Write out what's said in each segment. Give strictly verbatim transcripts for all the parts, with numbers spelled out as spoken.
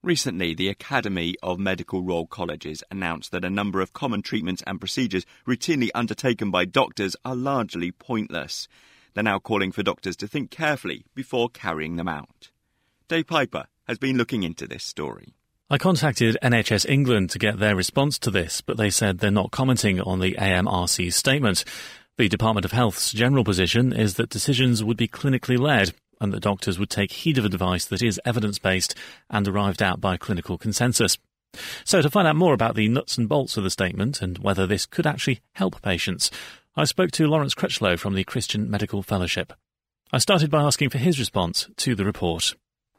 Recently, the Academy of Medical Royal Colleges announced that a number of common treatments and procedures routinely undertaken by doctors are largely pointless. They're now calling for doctors to think carefully before carrying them out. Dave Piper has been looking into this story. I contacted N H S England to get their response to this, but they said they're not commenting on the A M R C's statement. The Department of Health's general position is that decisions would be clinically led and that doctors would take heed of advice that is evidence-based and arrived at by clinical consensus. So to find out more about the nuts and bolts of the statement and whether this could actually help patients, I spoke to Lawrence Critchlow from the Christian Medical Fellowship. I started by asking for his response to the report.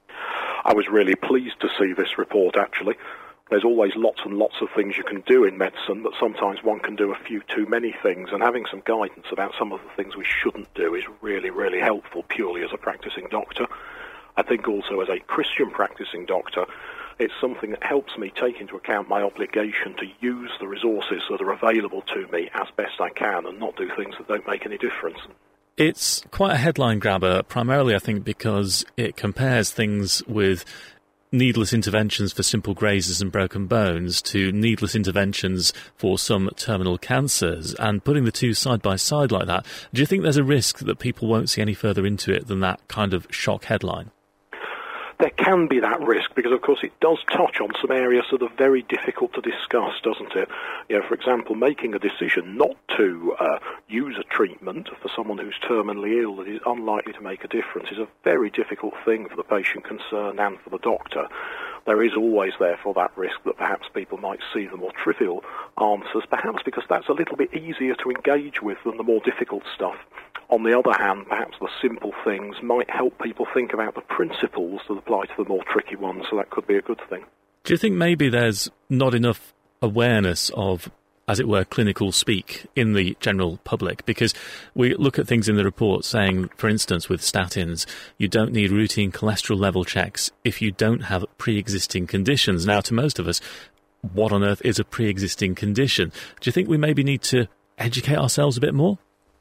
I was really pleased to see this report, actually. There's always lots and lots of things you can do in medicine, but sometimes one can do a few too many things, and having some guidance about some of the things we shouldn't do is really, really helpful purely as a practicing doctor. I think also as a Christian practicing doctor, it's something that helps me take into account my obligation to use the resources that are available to me as best I can and not do things that don't make any difference. It's quite a headline grabber, primarily I think because it compares things with needless interventions for simple grazes and broken bones to needless interventions for some terminal cancers, and putting the two side by side like that, do you think there's a risk that people won't see any further into it than that kind of shock headline? There can be that risk because, of course, it does touch on some areas that are very difficult to discuss, doesn't it? You know, for example, making a decision not to uh, use a treatment for someone who's terminally ill that is unlikely to make a difference is a very difficult thing for the patient concerned and for the doctor. There is always, therefore, that risk that perhaps people might see the more trivial answers, perhaps because that's a little bit easier to engage with than the more difficult stuff. On the other hand, perhaps the simple things might help people think about the principles that apply to the more tricky ones, so that could be a good thing. Do you think maybe there's not enough awareness of, as it were, clinical speak in the general public? Because we look at things in the report saying, for instance, with statins, you don't need routine cholesterol level checks if you don't have pre-existing conditions. Now, to most of us, what on earth is a pre-existing condition? Do you think we maybe need to educate ourselves a bit more?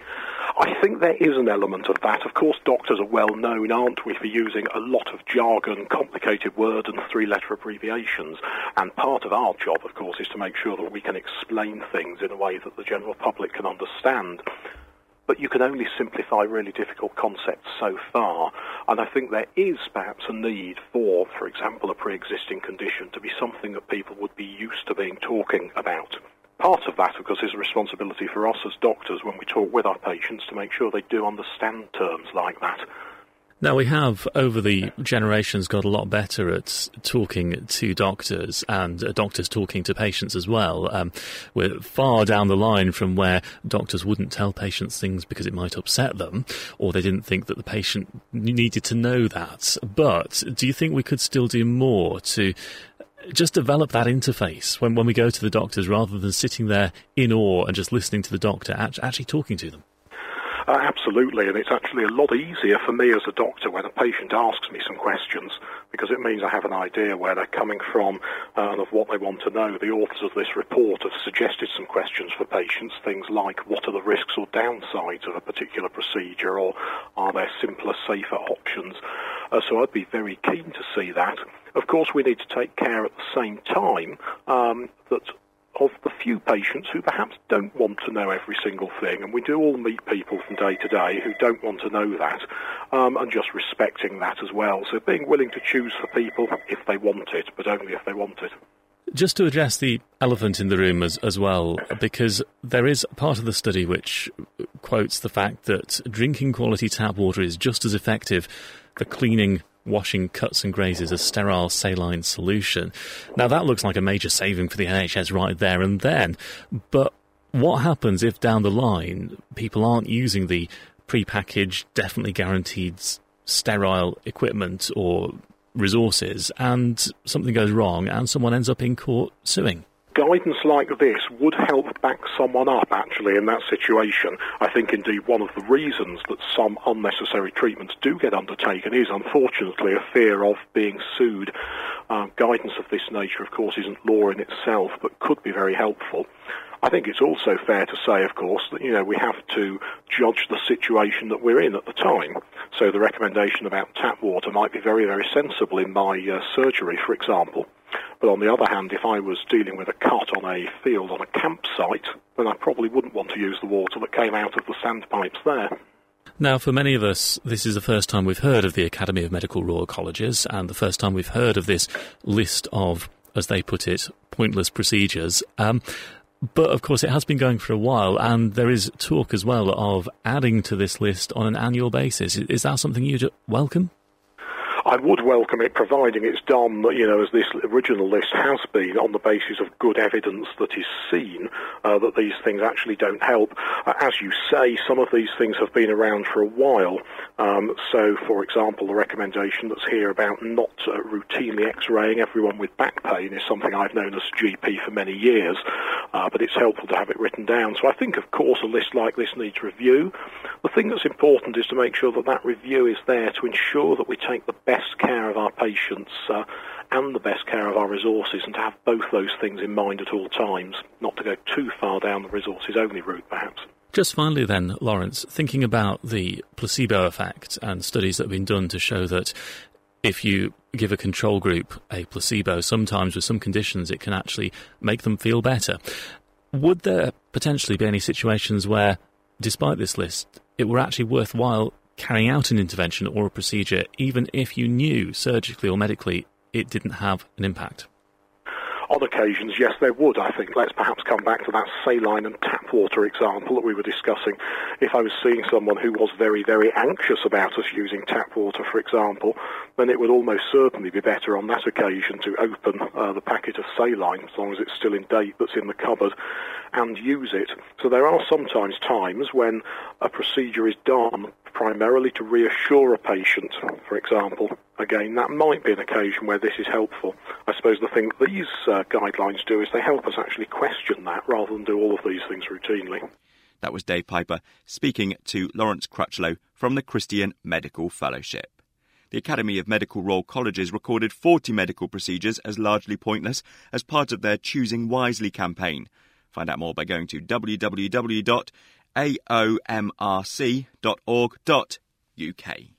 I think there is an element of that. Of course, doctors are well known, aren't we, for using a lot of jargon, complicated words and three-letter abbreviations. And part of our job, of course, is to make sure that we can explain things in a way that the general public can understand. But you can only simplify really difficult concepts so far. And I think there is perhaps a need for, for example, a pre-existing condition to be something that people would be used to being talking about. Part of that, of course, is a responsibility for us as doctors when we talk with our patients to make sure they do understand terms like that. Now, we have, over the generations, got a lot better at talking to doctors and uh, doctors talking to patients as well. Um, we're far down the line from where doctors wouldn't tell patients things because it might upset them, or they didn't think that the patient needed to know that. But do you think we could still do more to just develop that interface when, when we go to the doctors, rather than sitting there in awe and just listening to the doctor, actually talking to them? Uh, absolutely, and it's actually a lot easier for me as a doctor when a patient asks me some questions, because it means I have an idea where they're coming from uh, and of what they want to know. The authors of this report have suggested some questions for patients, things like what are the risks or downsides of a particular procedure, or are there simpler, safer options? Uh, so I'd be very keen to see that. Of course, we need to take care at the same time um, that of the few patients who perhaps don't want to know every single thing, and we do all meet people from day to day who don't want to know that, um, and just respecting that as well. So being willing to choose for people if they want it, but only if they want it. Just to address the elephant in the room as, as well, because there is part of the study which quotes the fact that drinking quality tap water is just as effective for cleaning, washing cuts and grazes as sterile saline solution. Now, that looks like a major saving for the N H S right there and then. But what happens if down the line people aren't using the pre-packaged, definitely guaranteed sterile equipment or resources, and something goes wrong and someone ends up in court suing? Guidance like this would help back someone up, actually, in that situation. I think, indeed, one of the reasons that some unnecessary treatments do get undertaken is, unfortunately, a fear of being sued. Um, guidance of this nature, of course, isn't law in itself, but could be very helpful. I think it's also fair to say, of course, that, you know, we have to judge the situation that we're in at the time. So the recommendation about tap water might be very, very sensible in my uh, surgery, for example. But on the other hand, if I was dealing with a cut on a field on a campsite, then I probably wouldn't want to use the water that came out of the sandpipes there. Now, for many of us, this is the first time we've heard of the Academy of Medical Royal Colleges and the first time we've heard of this list of, as they put it, pointless procedures. Um, but, of course, it has been going for a while, and there is talk as well of adding to this list on an annual basis. Is that something you'd welcome? I would welcome it, providing it's done, you know, as this original list has been, on the basis of good evidence that is seen uh, that these things actually don't help. Uh, as you say, some of these things have been around for a while. Um, so, for example, the recommendation that's here about not uh, routinely x-raying everyone with back pain is something I've known as a G P for many years, uh, but it's helpful to have it written down. So I think, of course, a list like this needs review. The thing that's important is to make sure that that review is there to ensure that we take the best best care of our patients uh, and the best care of our resources, and to have both those things in mind at all times, not to go too far down the resources-only route, perhaps. Just finally then, Lawrence, thinking about the placebo effect and studies that have been done to show that if you give a control group a placebo, sometimes with some conditions it can actually make them feel better. Would there potentially be any situations where, despite this list, it were actually worthwhile carrying out an intervention or a procedure, even if you knew surgically or medically it didn't have an impact? On occasions, yes, there would, I think. Let's perhaps come back to that saline and tap water example that we were discussing. If I was seeing someone who was very, very anxious about us using tap water, for example, then it would almost certainly be better on that occasion to open uh, the packet of saline, as long as it's still in date, that's in the cupboard, and use it. So there are sometimes times when a procedure is done primarily to reassure a patient, for example. Again, that might be an occasion where this is helpful. I suppose the thing these uh, guidelines do is they help us actually question that rather than do all of these things routinely. That was Dave Piper speaking to Lawrence Crutchlow from the Christian Medical Fellowship. The Academy of Medical Royal Colleges recorded forty medical procedures as largely pointless as part of their Choosing Wisely campaign. Find out more by going to w w w dot a o m r c dot org dot u k.